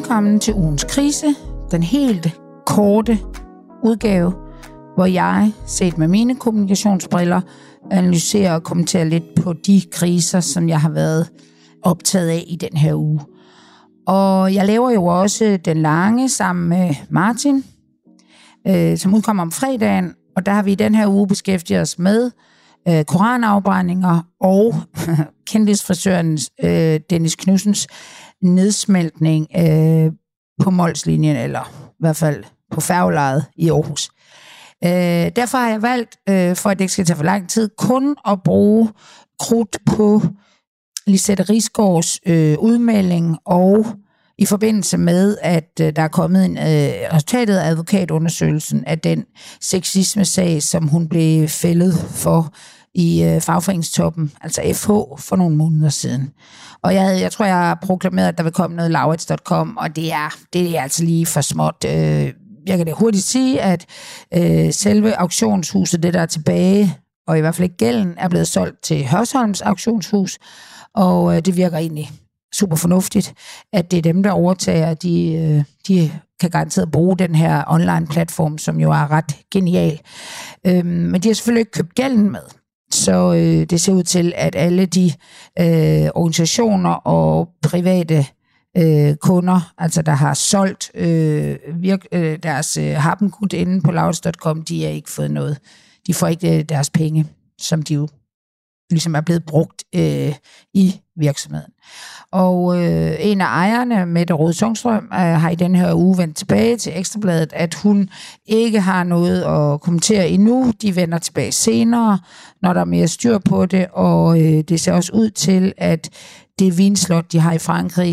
velkommen til ugens krise, den helt korte udgave, hvor jeg, set med mine kommunikationsbriller, analyserer og kommenterer lidt på de kriser, som jeg har været optaget af i den her uge. Og jeg laver jo også Den Lange sammen med Martin, som udkommer om fredagen, og der har vi i den her uge beskæftiget os med koranafbrændinger og kendisfrisøren Dennis Knudsens nedsmeltning på Molslinjen, eller i hvert fald på færgelejet i Aarhus. Derfor har jeg valgt, for at det ikke skal tage for lang tid, kun at bruge krudt på Lisette Risgaards udmelding, og i forbindelse med, at der er kommet en resultatet af advokatundersøgelsen af den sexisme-sag, som hun blev fældet for i fagforeningstoppen, altså FH, for nogle måneder siden. Og jeg tror, jeg har proklameret, at der vil komme noget Laurits.com, og det er altså lige for småt. Jeg kan da hurtigt sige, at selve auktionshuset, det der er tilbage, og i hvert fald ikke gælden, er blevet solgt til Hørsholms auktionshus, og det virker egentlig super fornuftigt, at det er dem, der overtager. De kan garanteret bruge den her online-platform, som jo er ret genial. Men de har selvfølgelig ikke købt gælden med. Så det ser ud til, at alle de organisationer og private kunder, altså der har solgt deres harpengud inde på Laurits.com, de har ikke fået noget. De får ikke deres penge, som de jo ligesom er blevet brugt i virksomheden. Og en af ejerne, Mette Rode Sundstrøm, har i den her uge vendt tilbage til Ekstrabladet, at hun ikke har noget at kommentere endnu. De vender tilbage senere, når der er mere styr på det, og det ser også ud til, at det vinslot, de har i Frankrig,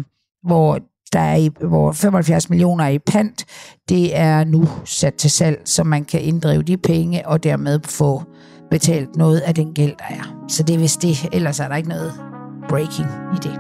hvor 75 millioner er i pant, det er nu sat til salg, så man kan inddrive de penge, og dermed få betalt noget af den gæld, der er. Så det er vist det, ellers er der ikke noget breaking i det.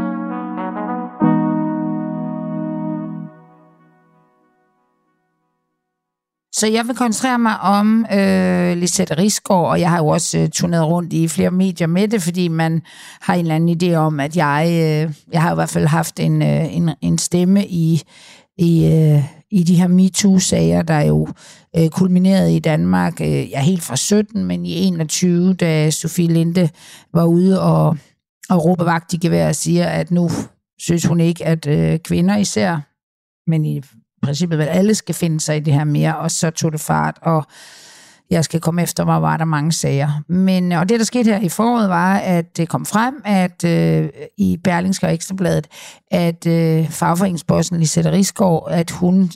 Så jeg vil koncentrere mig om Lisette Risgaard, og jeg har jo også turneret rundt i flere medier med det, fordi man har en eller anden idé om, at jeg har i hvert fald haft en stemme i de her MeToo-sager, der jo kulminerede i Danmark, helt fra 17, men i 21, da Sofie Linde var ude og råbe vagt i gevær og siger, at nu synes hun ikke, at kvinder især, men i princippet vel alle skal finde sig i det her mere, og så tog det fart, og jeg skal komme efter mig, var der mange sager. Og det, der skete her i foråret, var, at det kom frem, at i Berlingske og Ekstrabladet, at fagforeningsbossen Lisette Risgaard, at hun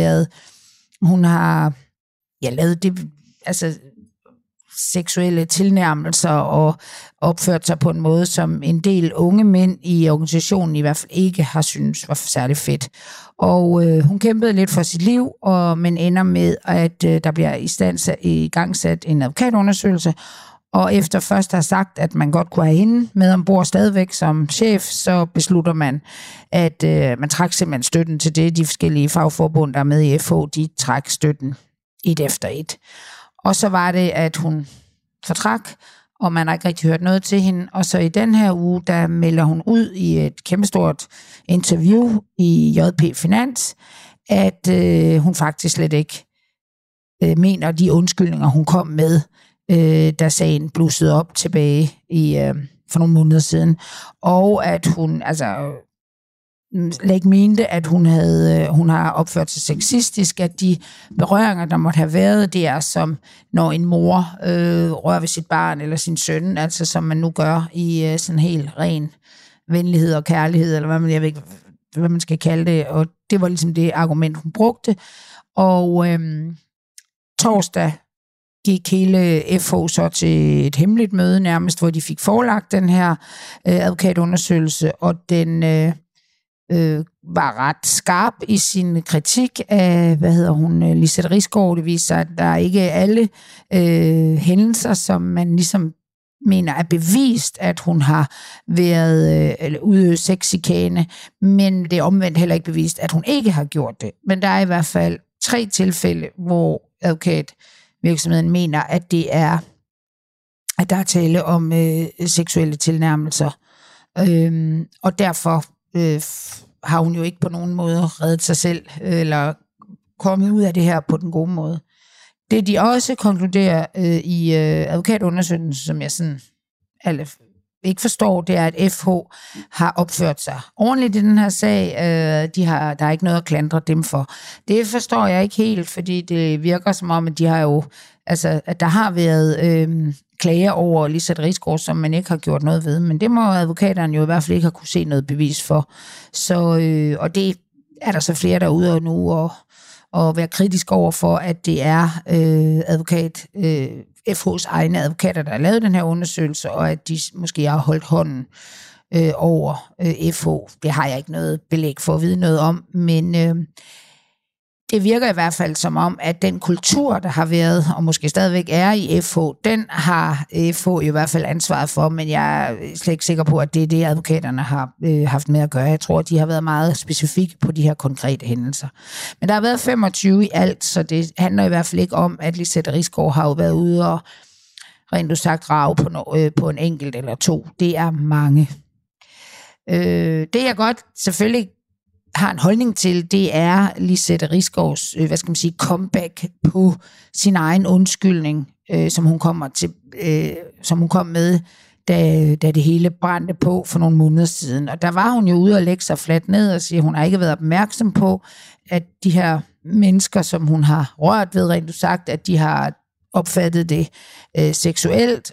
har lavet det, altså seksuelle tilnærmelser og opført sig på en måde, som en del unge mænd i organisationen i hvert fald ikke har syntes var særlig fedt. Og hun kæmpede lidt for sit liv, men ender med, at der bliver i gangsat en advokatundersøgelse, og efter først at have sagt, at man godt kunne have hende med ombord stadigvæk som chef, så beslutter man, at man trækker simpelthen støtten til det. De forskellige fagforbund, der er med i FH, de trækker støtten et efter et. Og så var det, at hun fortrak, og man har ikke rigtig hørt noget til hende. Og så i den her uge, der melder hun ud i et kæmpestort interview i JP Finans, at hun faktisk slet ikke mener de undskyldninger, hun kom med, da sagen blussede op tilbage for nogle måneder siden. Og at hun ikke mente, at hun har opført sig sexistisk, at de berøringer, der måtte have været, det er som når en mor rører ved sit barn eller sin søn, altså som man nu gør i sådan helt ren venlighed og kærlighed, eller jeg ved ikke, hvad man skal kalde det, og det var ligesom det argument, hun brugte. Og torsdag gik hele FH så til et hemmeligt møde nærmest, hvor de fik forelagt den her advokatundersøgelse, og den var ret skarp i sin kritik af, Lisette Risgaard. Det viser, at der ikke er alle hændelser, som man ligesom mener er bevist, at hun har været udøvet sexchikane, men det er omvendt heller ikke bevist, at hun ikke har gjort det. Men der er i hvert fald 3 tilfælde, hvor advokatvirksomheden mener, at der er tale om seksuelle tilnærmelser. Og derfor har hun jo ikke på nogen måde reddet sig selv, eller kommet ud af det her på den gode måde. Det de også konkluderer i advokatundersøgelsen, som jeg sådan ikke forstår, det er, at FH har opført sig ordentligt i den her sag. Der er ikke noget at klandre dem for. Det forstår jeg ikke helt, fordi det virker som om, at de har jo, altså, at der har været klager over Lizette Risgaard, som man ikke har gjort noget ved, men det må advokaterne jo i hvert fald ikke have kunne se noget bevis for. Så, og det er der så flere derude nu, og være kritisk over for, at det er FH's egne advokater, der har lavet den her undersøgelse, og at de måske har holdt hånden over FH. Det har jeg ikke noget belæg for at vide noget om, men det virker i hvert fald som om, at den kultur, der har været, og måske stadigvæk er i FH, den har FH i hvert fald ansvaret for, men jeg er slet ikke sikker på, at det er det, advokaterne har haft med at gøre. Jeg tror, at de har været meget specifikke på de her konkrete hændelser. Men der har været 25 i alt, så det handler i hvert fald ikke om, at Lizette Risgaard har jo været ude og rent sagt rage på en enkelt eller to. Det er mange. Det jeg godt selvfølgelig har en holdning til, det er Lizette Risgaards, comeback på sin egen undskyldning, som hun kom med, da det hele brændte på for nogle måneder siden. Og der var hun jo ude og lægge sig fladt ned og sige, at hun har ikke været opmærksom på, at de her mennesker, som hun har rørt ved, rent sagt, at de har opfattet det seksuelt,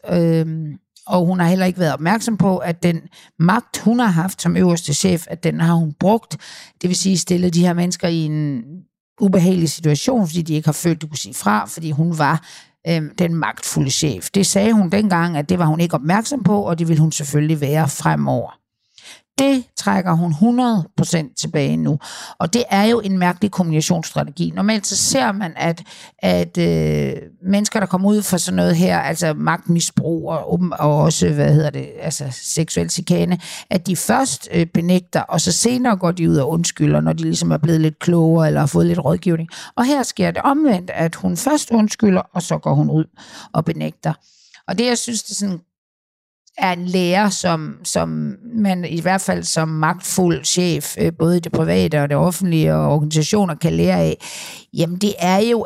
og hun har heller ikke været opmærksom på, at den magt, hun har haft som øverste chef, at den har hun brugt. Det vil sige, stillet de her mennesker i en ubehagelig situation, fordi de ikke har følt, de kunne sige fra, fordi hun var den magtfulde chef. Det sagde hun dengang, at det var hun ikke opmærksom på, og det vil hun selvfølgelig være fremover. Det trækker hun 100% tilbage nu. Og det er jo en mærkelig kommunikationsstrategi. Normalt så ser man, at mennesker, der kommer ud for sådan noget her, altså magtmisbrug og også, seksuel chikane, at de først benægter, og så senere går de ud og undskylder, når de ligesom er blevet lidt klogere, eller har fået lidt rådgivning. Og her sker det omvendt, at hun først undskylder, og så går hun ud og benægter. Og det, jeg synes, det sådan er en lære, som man i hvert fald som magtfuld chef, både i det private og det offentlige og organisationer kan lære af, jamen det er jo,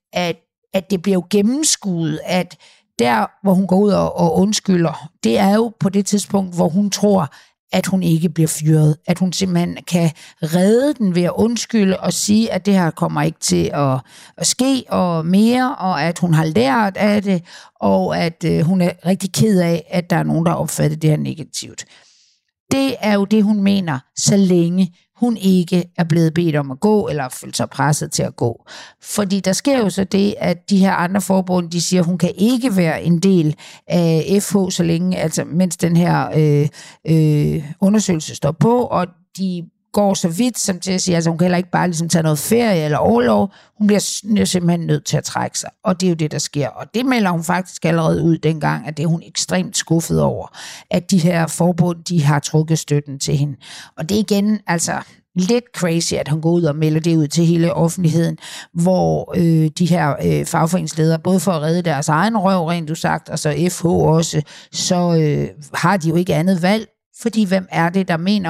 at det bliver jo gennemskuet, at der, hvor hun går ud og undskylder, det er jo på det tidspunkt, hvor hun tror, at hun ikke bliver fyret. At hun simpelthen kan redde den ved at undskylde og sige, at det her kommer ikke til at ske og mere, og at hun har lært af det, og at hun er rigtig ked af, at der er nogen, der har opfattet det her negativt. Det er jo det, hun mener, så længe hun ikke er blevet bedt om at gå, eller følt sig presset til at gå. Fordi der sker jo så det, at de her andre forbund, de siger, at hun kan ikke være en del af FH, så længe, altså mens den her undersøgelse står på, og de går så vidt som til at sige, altså hun kan heller ikke bare ligesom tage noget ferie eller overlov, hun bliver simpelthen nødt til at trække sig, og det er jo det, der sker. Og det melder hun faktisk allerede ud dengang, at det er hun ekstremt skuffet over, at de her forbund, de har trukket støtten til hende. Og det er igen, altså lidt crazy, at hun går ud og melder det ud til hele offentligheden, hvor de her fagforeningsledere, både for at redde deres egen røv, rent sagt, og så FH også, så har de jo ikke andet valg. Fordi hvem er det, der mener,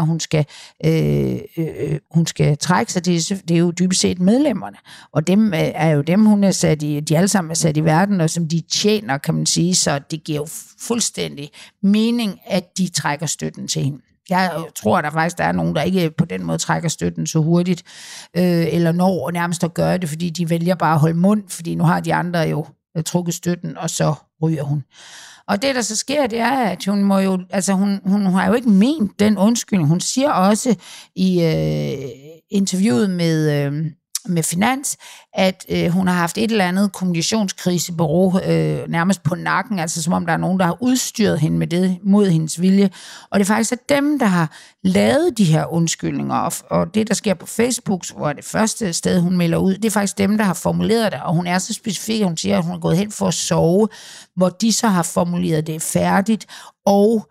hun skal trække sig? Det er jo dybest set medlemmerne. Og dem er jo dem, hun er sat i, de alle sammen er sat i verden, og som de tjener, kan man sige. Så det giver jo fuldstændig mening, at de trækker støtten til hende. Jeg tror, der faktisk er nogen, der ikke på den måde trækker støtten så hurtigt, eller når nærmest at gøre det, fordi de vælger bare at holde mund, fordi nu har de andre jo trukket støtten, og så ryger hun. Og det, der så sker, det er, at hun må jo, altså hun har jo ikke ment den undskyldning. Hun siger også i interviewet med Finans, at hun har haft et eller andet kommunikationskrisebureau nærmest på nakken, altså som om der er nogen, der har udstyret hende med det mod hendes vilje. Og det er faktisk dem, der har lavet de her undskyldninger. Og det, der sker på Facebook, hvor det første sted, hun melder ud, det er faktisk dem, der har formuleret det. Og hun er så specifik, at hun siger, at hun er gået hen for at sove, hvor de så har formuleret det færdigt, og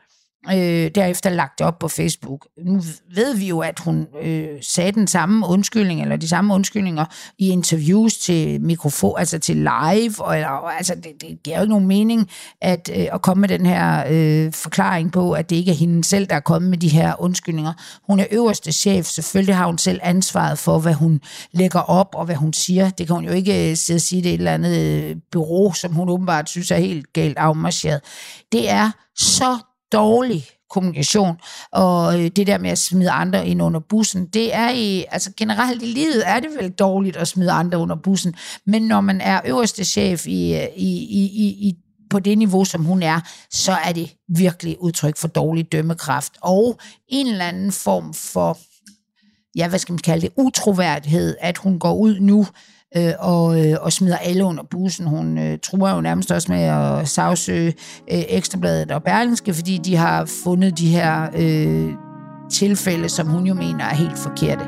derefter lagt det op på Facebook. Nu ved vi jo, at hun sagde den samme undskyldning, eller de samme undskyldninger i interviews til mikrofon, altså til live, altså det giver jo ikke nogen mening at komme med den her forklaring på, at det ikke er hende selv, der er kommet med de her undskyldninger. Hun er øverste chef, selvfølgelig har hun selv ansvaret for, hvad hun lægger op, og hvad hun siger. Det kan hun jo ikke sidde og sige, det er et eller andet bureau, som hun åbenbart synes er helt galt afmarcheret. Det er så dårlig kommunikation, og det der med at smide andre ind under bussen, det er altså generelt i livet er det vel dårligt at smide andre under bussen, men når man er øverste chef på det niveau, som hun er, så er det virkelig udtryk for dårlig dømmekraft, og en eller anden form for, ja, hvad skal man kalde det, utroværdighed, at hun går ud nu og smider alle under bussen. Hun truer jo nærmest også med at sagsøge Ekstrabladet og Berlingske, fordi de har fundet de her tilfælde, som hun jo mener er helt forkerte.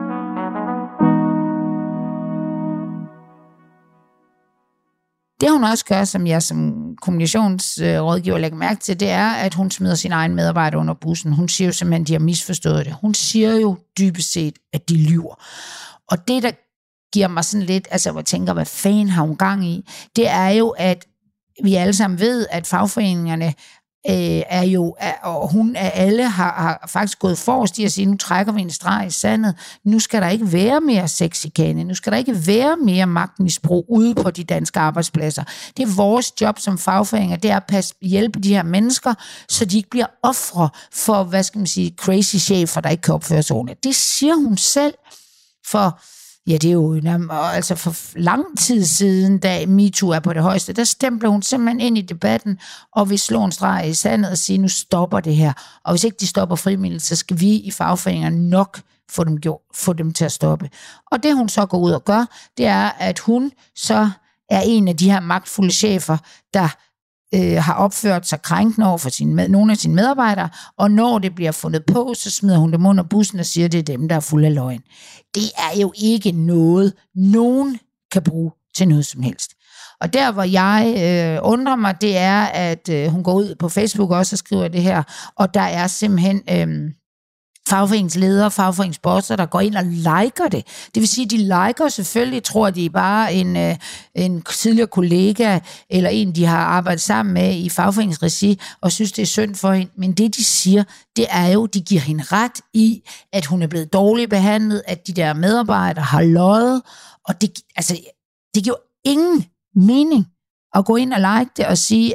Det hun også gør, som jeg som kommunikationsrådgiver lægger mærke til, det er, at hun smider sin egen medarbejder under bussen. Hun siger jo simpelthen, at de har misforstået det. Hun siger jo dybest set, at de lyver. Og det, der giver mig sådan lidt, altså jeg tænker, hvad fanden har hun gang i, det er jo, at vi alle sammen ved, at fagforeningerne er jo, og hun af alle har faktisk gået forrest i at sige, nu trækker vi en streg i sandet, nu skal der ikke være mere sexchikane, nu skal der ikke være mere magtmisbrug ude på de danske arbejdspladser. Det er vores job som fagforeninger, det er at hjælpe de her mennesker, så de ikke bliver ofre for, hvad skal man sige, crazy chefer, der ikke kan opføre sig ordentligt. Det siger hun selv, for ja, det er jo altså for lang tid siden, da MeToo er på det højeste, der stempler hun simpelthen ind i debatten, og vil slå en streg i sandet og sige, nu stopper det her. Og hvis ikke de stopper frivilligt, så skal vi i fagforeningerne nok få dem til at stoppe. Og det hun så går ud og gør, det er, at hun så er en af de her magtfulde chefer, der har opført sig krænkende over for nogle af sine medarbejdere, og når det bliver fundet på, så smider hun dem under bussen og siger, at det er dem, der er fuld af løgn. Det er jo ikke noget, nogen kan bruge til noget som helst. Og der, hvor jeg undrer mig, det er, at hun går ud på Facebook også og skriver det her, og der er simpelthen fagforeningsledere, fagforeningsbosser, der går ind og liker det. Det vil sige, at de liker selvfølgelig, tror de bare en tidligere kollega, eller en, de har arbejdet sammen med i fagforeningsregi, og synes, det er synd for hende. Men det, de siger, det er jo, de giver hende ret i, at hun er blevet dårligt behandlet, at de der medarbejdere har løjet, og det giver ingen mening at gå ind og like det og sige,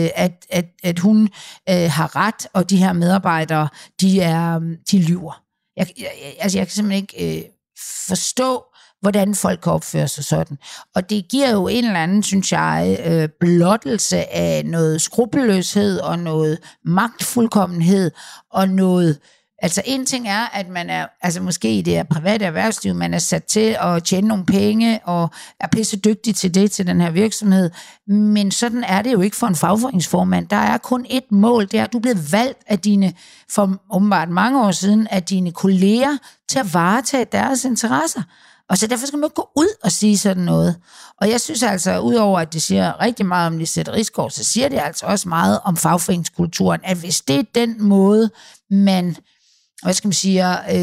at hun har ret, og de her medarbejdere, de lyver. Jeg kan simpelthen ikke forstå, hvordan folk kan opføre sig sådan. Og det giver jo en eller anden, synes jeg, blottelse af noget skrupelløshed og noget magtfuldkommenhed og noget. Altså en ting er, at man er, altså måske i det private erhvervsliv, man er sat til at tjene nogle penge, og er pisse dygtig til det, til den her virksomhed, men sådan er det jo ikke for en fagforeningsformand. Der er kun ét mål, det er, at du er blevet valgt af dine, for åbenbart mange år siden, af dine kolleger til at varetage deres interesser. Og så derfor skal man ikke gå ud og sige sådan noget. Og jeg synes altså, udover at det siger rigtig meget om Lizette Risgaard, så siger det altså også meget om fagforeningskulturen, at hvis det er den måde, man hvad skal man sige,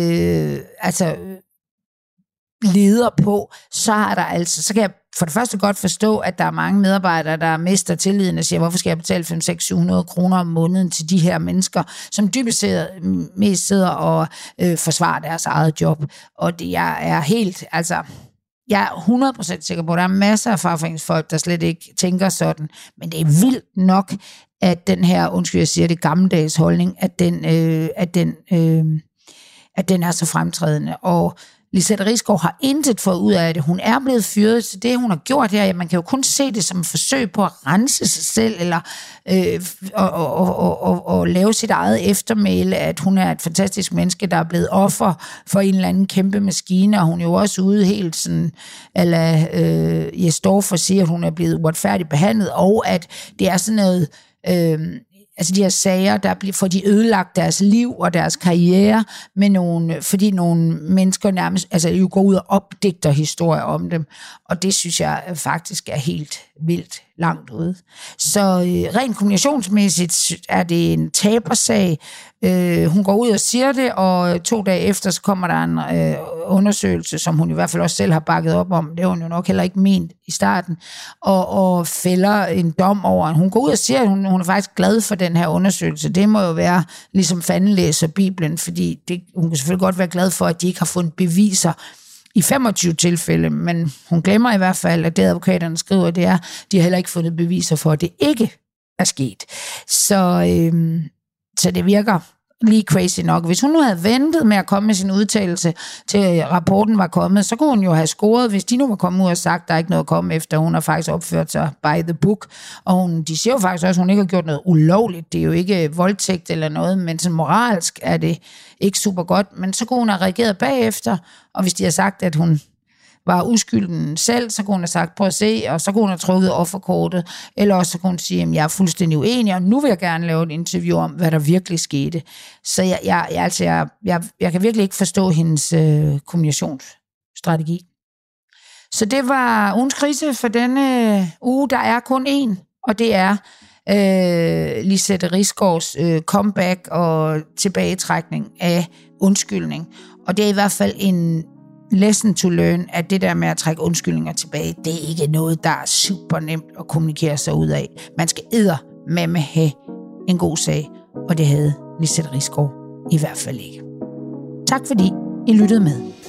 leder på, så kan jeg for det første godt forstå, at der er mange medarbejdere, der mister tilliden og siger, hvorfor skal jeg betale 500-600 kroner om måneden til de her mennesker, som dybest mest sidder og forsvarer deres eget job. Og det, jeg er 100% sikker på, at der er masser af fagforeningsfolk, der slet ikke tænker sådan, men det er vildt nok, at den her, undskyld, jeg siger det, gammeldags holdning, at den er så fremtrædende. Og Lizette Risgaard har intet fået ud af det. Hun er blevet fyret til det, hun har gjort her. Man kan jo kun se det som et forsøg på at rense sig selv, eller og lave sit eget eftermæle, at hun er et fantastisk menneske, der er blevet offer for en eller anden kæmpe maskine, og hun er jo også ude helt sådan, eller Jesdorfer siger, at hun er blevet uretfærdigt behandlet, og at det er sådan noget, altså de her sager, der får de ødelagt deres liv og deres karriere med fordi nogle mennesker nærmest, altså jo går ud og opdigter historier om dem, og det synes jeg faktisk er helt vildt langt ude. Så rent kommunikationsmæssigt er det en tabersag. Hun går ud og siger det, og 2 dage efter, så kommer der en undersøgelse, som hun i hvert fald også selv har bakket op om. Det har hun jo nok heller ikke ment i starten, og fælder en dom over. Hun går ud og siger, at hun er faktisk glad for den her undersøgelse. Det må jo være ligesom fanden læser Bibelen, fordi hun kan selvfølgelig godt være glad for, at de ikke har fundet beviser i 25 tilfælde, men hun glemmer i hvert fald, at det advokaterne skriver, det er, de har heller ikke fundet beviser for, at det ikke er sket. Så det virker lige crazy nok. Hvis hun nu havde ventet med at komme med sin udtalelse, til rapporten var kommet, så kunne hun jo have scoret, hvis de nu var kommet ud og sagt, der er ikke noget at komme efter. Hun har faktisk opført sig by the book, og de siger jo faktisk også, at hun ikke har gjort noget ulovligt. Det er jo ikke voldtægt eller noget, men sådan moralsk er det ikke super godt. Men så kunne hun have reageret bagefter, og hvis de har sagt, at hun var uskylden selv, så kunne hun have sagt, prøv at se, og så kunne hun have trukket offerkortet, eller også så kunne hun sige, at jeg er fuldstændig uenig, og nu vil jeg gerne lave et interview om, hvad der virkelig skete. Så jeg kan virkelig ikke forstå hendes kommunikationsstrategi. Så det var ugens krise for denne uge. Der er kun én, og det er Lizette Risgaards comeback og tilbagetrækning af undskyldning. Og det er i hvert fald en lesson to learn, at det der med at trække undskyldninger tilbage, det er ikke noget, der er super nemt at kommunikere sig ud af. Man skal eddermame have en god sag, og det havde Lizette Risgaard i hvert fald ikke. Tak fordi I lyttede med.